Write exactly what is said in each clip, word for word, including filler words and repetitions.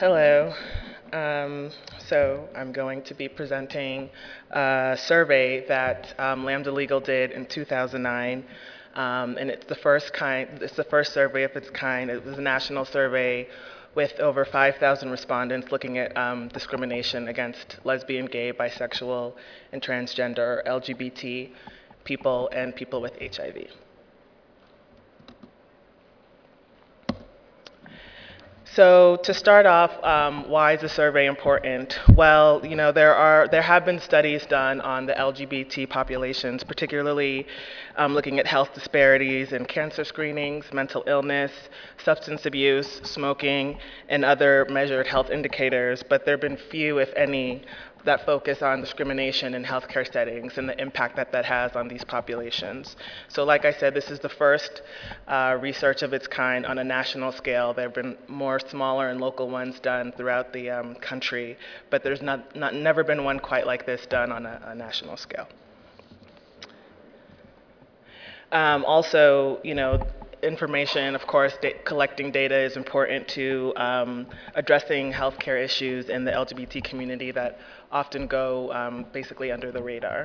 Hello. Um, so I'm going to be presenting a survey that um, Lambda Legal did in two thousand nine, um, and it's the first kind. It's the first survey of its kind. It was a national survey with over five thousand respondents looking at um, discrimination against lesbian, gay, bisexual, and transgender, L G B T people, and people with H I V. So to start off, um, why is the survey important? Well, you know, there are there have been studies done on the L G B T populations, particularly um, looking at health disparities in cancer screenings, mental illness, substance abuse, smoking, and other measured health indicators. But there have been few, if any, that focus on discrimination in healthcare settings and the impact that that has on these populations. So like I said, this is the first uh, research of its kind on a national scale. There have been more smaller and local ones done throughout the um, country, but there's not, not never been one quite like this done on a, a national scale. Um, also, you know, information, of course, da- collecting data is important to um, addressing healthcare issues in the L G B T community that often go um, basically under the radar.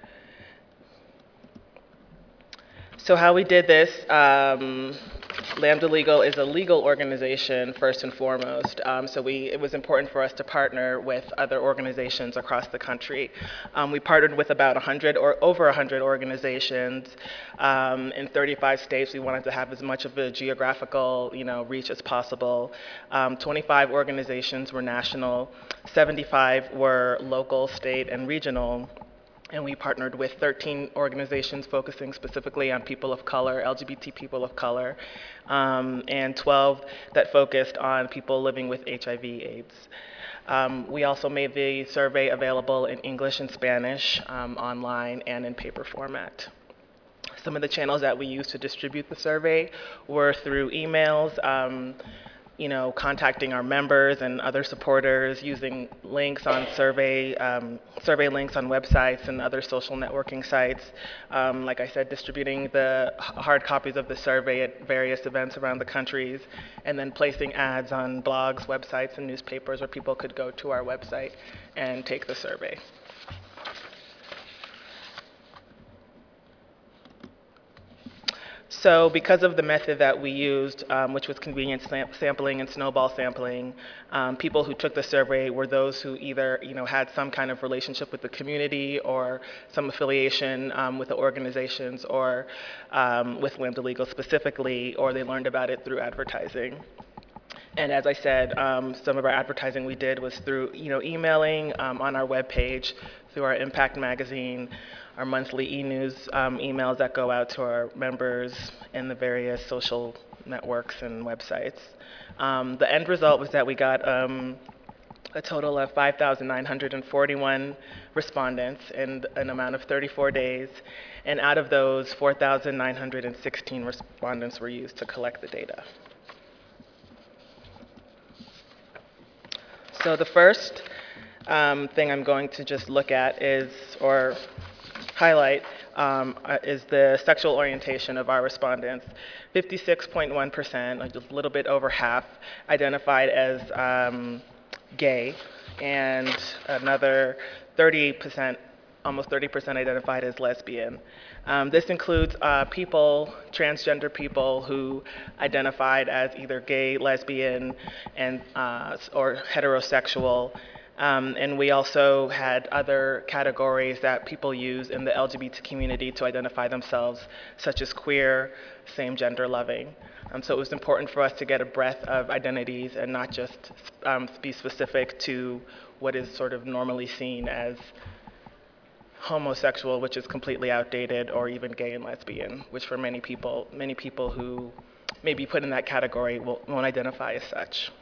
So how we did this, um, Lambda Legal is a legal organization first and foremost. Um, so we, it was important for us to partner with other organizations across the country. Um, we partnered with about one hundred or over one hundred organizations um, in thirty-five states. We wanted to have as much of a geographical, you know, reach as possible. Um, twenty-five organizations were national, seventy-five were local, state, and regional. And we partnered with thirteen organizations focusing specifically on people of color, L G B T people of color, um, and twelve that focused on people living with H I V AIDS. Um, we also made the survey available in English and Spanish, um, online, and in paper format. Some of the channels that we used to distribute the survey were through emails, um, you know, contacting our members and other supporters, using links on survey, um, survey links on websites and other social networking sites. Um, like I said, distributing the hard copies of the survey at various events around the countries, and then placing ads on blogs, websites, and newspapers where people could go to our website and take the survey. So because of the method that we used, um, which was convenience sam- sampling and snowball sampling, um, people who took the survey were those who either, you know, had some kind of relationship with the community or some affiliation um, with the organizations or um, with Lambda Legal specifically, or they learned about it through advertising. And as I said, um, some of our advertising we did was through, you know, emailing um, on our webpage, through our Impact magazine, our monthly e-news um, emails that go out to our members in the various social networks and websites. Um, the end result was that we got um, a total of five thousand nine hundred forty-one respondents in an amount of thirty-four days. And out of those, four thousand nine hundred sixteen respondents were used to collect the data. So the first um, thing I'm going to just look at is, or highlight, um, uh, is the sexual orientation of our respondents. fifty-six point one percent, like just a little bit over half, identified as um, gay, and another thirty percent, almost thirty percent identified as lesbian. Um, this includes uh, people, transgender people who identified as either gay, lesbian, and uh, or heterosexual. Um, and we also had other categories that people use in the L G B T community to identify themselves, such as queer, same-gender loving. Um, so it was important for us to get a breadth of identities and not just um, be specific to what is sort of normally seen as homosexual, which is completely outdated, or even gay and lesbian, which for many people, many people who may be put in that category will, won't identify as such.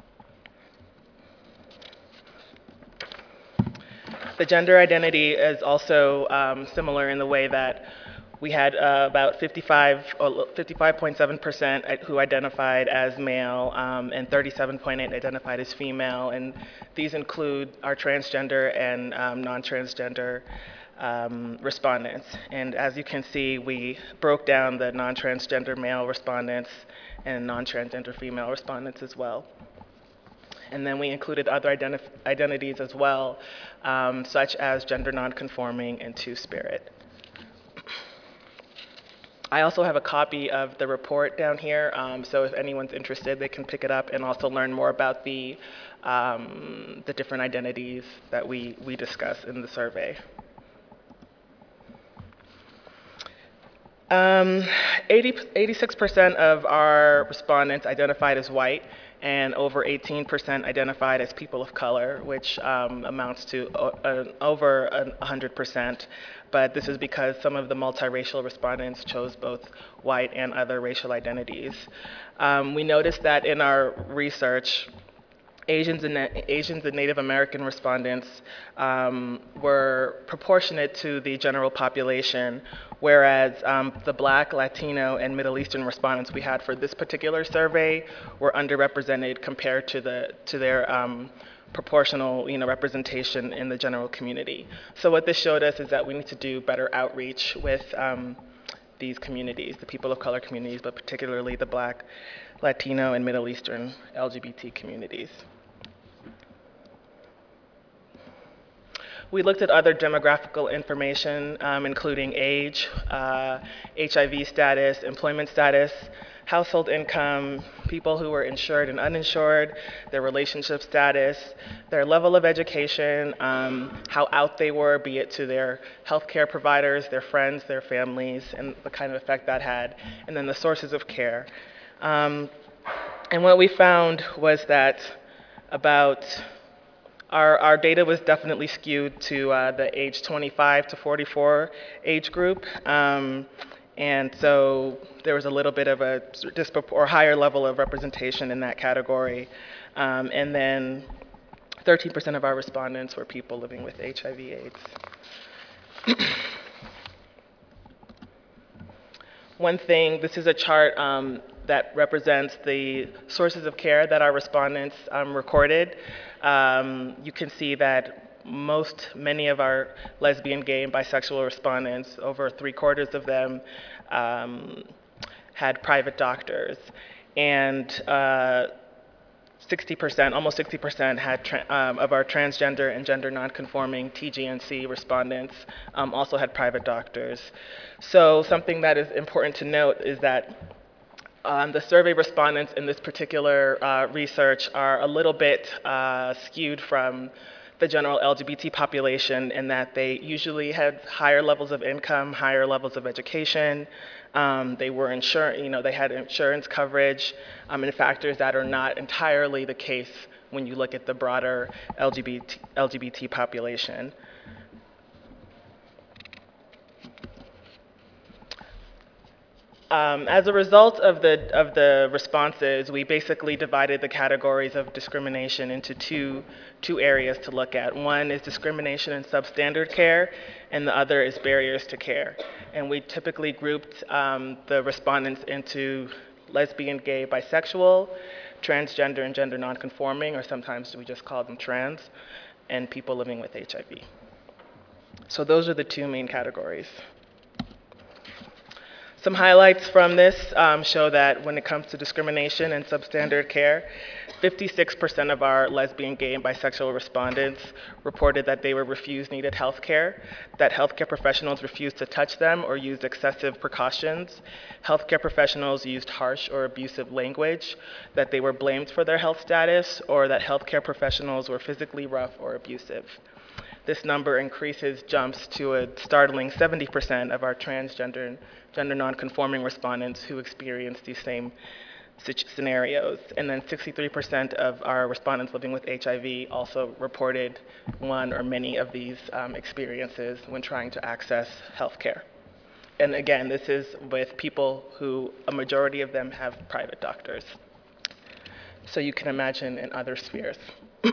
The gender identity is also um, similar in the way that we had uh, about fifty-five, fifty-five point seven percent who identified as male, um, and thirty-seven point eight identified as female, and these include our transgender and um, non-transgender um, respondents. And as you can see, we broke down the non-transgender male respondents and non-transgender female respondents as well. And then we included other identif identities as well, um, such as gender nonconforming and two-spirit. I also have a copy of the report down here, um, so if anyone's interested, they can pick it up and also learn more about the, um, the different identities that we, we discuss in the survey. Um, eighty, eighty-six percent of our respondents identified as white, and over eighteen percent identified as people of color, which um, amounts to uh, over one hundred percent. But this is because some of the multiracial respondents chose both white and other racial identities. Um, we noticed that in our research, Asians and, Asians and Native American respondents um, were proportionate to the general population, whereas um, the Black, Latino, and Middle Eastern respondents we had for this particular survey were underrepresented compared to, the, to their um, proportional you know, representation in the general community. So what this showed us is that we need to do better outreach with um, these communities, the people of color communities, but particularly the Black, Latino, and Middle Eastern L G B T communities. We looked at other demographical information, um, including age, uh, H I V status, employment status, household income, people who were insured and uninsured, their relationship status, their level of education, um, how out they were, be it to their healthcare providers, their friends, their families, and the kind of effect that had, and then the sources of care. Um, and what we found was that about Our, our data was definitely skewed to uh, the age twenty-five to forty-four age group. Um, and so there was a little bit of a dispropor- or higher level of representation in that category. Um, and then thirteen percent of our respondents were people living with H I V AIDS. One thing, this is a chart um, that represents the sources of care that our respondents um, recorded. Um, you can see that most, many of our lesbian, gay, and bisexual respondents, over three quarters of them, um, had private doctors. And uh, sixty percent, almost sixty percent had tra- um, of our transgender and gender nonconforming T G N C respondents um, also had private doctors. So something that is important to note is that Um, the survey respondents in this particular uh, research are a little bit uh, skewed from the general L G B T population in that they usually had higher levels of income, higher levels of education. Um, they were insur- you know, they had insurance coverage, um, and factors that are not entirely the case when you look at the broader L G B T, L G B T population. Um, as a result of the, of the responses, we basically divided the categories of discrimination into two, two areas to look at. One is discrimination in substandard care, and the other is barriers to care. And we typically grouped um, the respondents into lesbian, gay, bisexual, transgender, and gender nonconforming, or sometimes we just call them trans, and people living with H I V. So those are the two main categories. Some highlights from this um, show that when it comes to discrimination and substandard care, fifty-six percent of our lesbian, gay, and bisexual respondents reported that they were refused needed health care, that healthcare professionals refused to touch them or used excessive precautions, healthcare professionals used harsh or abusive language, that they were blamed for their health status, or that healthcare professionals were physically rough or abusive. This number increases, jumps to a startling seventy percent of our transgender and gender nonconforming respondents who experience these same scenarios. And then sixty-three percent of our respondents living with H I V also reported one or many of these um, experiences when trying to access health care. And again, this is with people who, a majority of them have private doctors. So you can imagine in other spheres.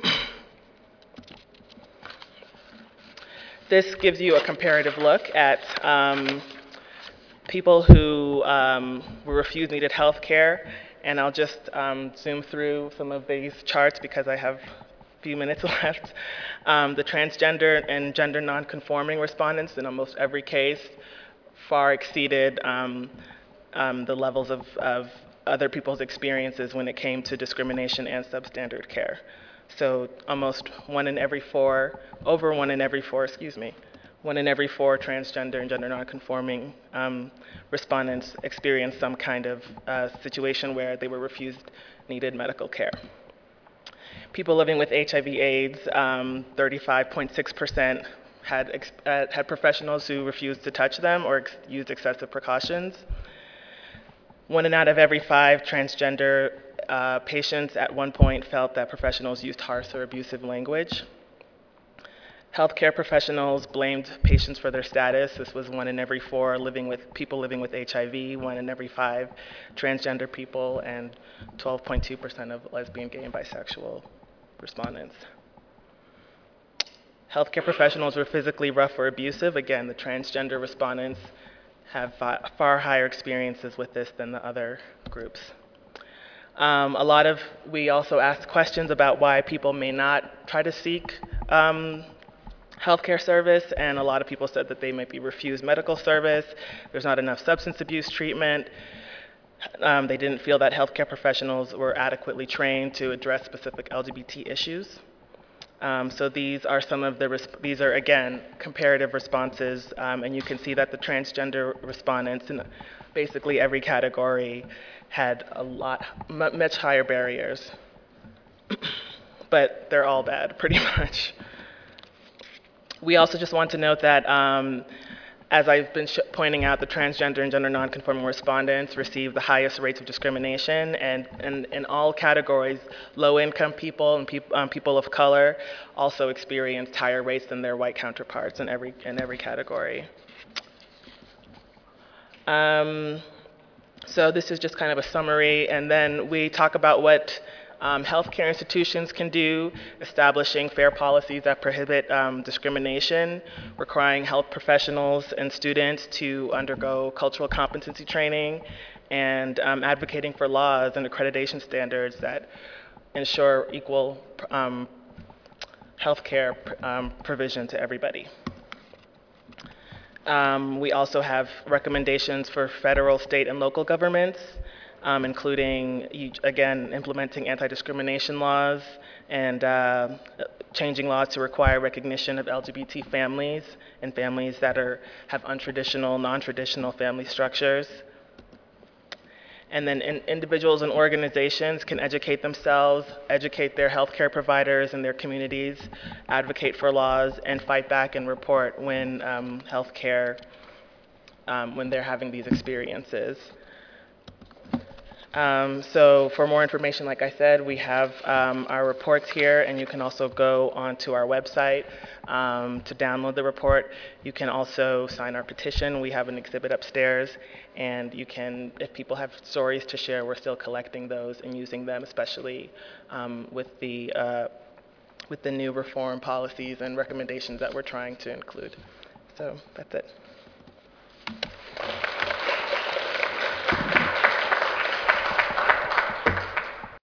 This gives you a comparative look at um, people who um, were refused needed health care. And I'll just um, zoom through some of these charts because I have a few minutes left. Um, the transgender and gender nonconforming respondents in almost every case far exceeded um, um, the levels of, of other people's experiences when it came to discrimination and substandard care. So almost one in every four, over one in every four, excuse me, one in every four transgender and gender nonconforming um, respondents experienced some kind of uh, situation where they were refused needed medical care. People living with H I V/AIDS, um, thirty-five point six percent had, ex- uh, had professionals who refused to touch them or ex- used excessive precautions. One out of every five transgender uh, patients at one point felt that professionals used harsh or abusive language. Healthcare professionals blamed patients for their status. This was one in every four living with people living with H I V, one in every five transgender people, and twelve point two percent of lesbian, gay, and bisexual respondents. Healthcare professionals were physically rough or abusive. Again, the transgender respondents have far higher experiences with this than the other groups. Um, a lot of, we also asked questions about why people may not try to seek um, healthcare service, and a lot of people said that they might be refused medical service, there's not enough substance abuse treatment, um, they didn't feel that healthcare professionals were adequately trained to address specific L G B T issues. Um, so these are some of the, these are again, comparative responses, um, and you can see that the transgender respondents in basically every category had a lot, much higher barriers. But they're all bad, pretty much. We also just want to note that, um, as I've been pointing out, the transgender and gender nonconforming respondents receive the highest rates of discrimination, and in all categories, low-income people and peop um, people of color also experienced higher rates than their white counterparts in every, in every category. Um, so this is just kind of a summary, and then we talk about what Um, healthcare institutions can do, establishing fair policies that prohibit um, discrimination, requiring health professionals and students to undergo cultural competency training, and um, advocating for laws and accreditation standards that ensure equal um, healthcare um, provision to everybody. Um, we also have recommendations for federal, state, and local governments, Um, including, again, implementing anti-discrimination laws and uh, changing laws to require recognition of L G B T families and families that are, have untraditional, non-traditional family structures. And then in, individuals and organizations can educate themselves, educate their healthcare providers and their communities, advocate for laws, and fight back and report when um, healthcare, um, when they're having these experiences. Um, so for more information, like I said, we have um, our reports here, and you can also go onto our website um, to download the report. You can also sign our petition. We have an exhibit upstairs, and you can, if people have stories to share, we're still collecting those and using them, especially um, with the uh, with the new reform policies and recommendations that we're trying to include. So that's it.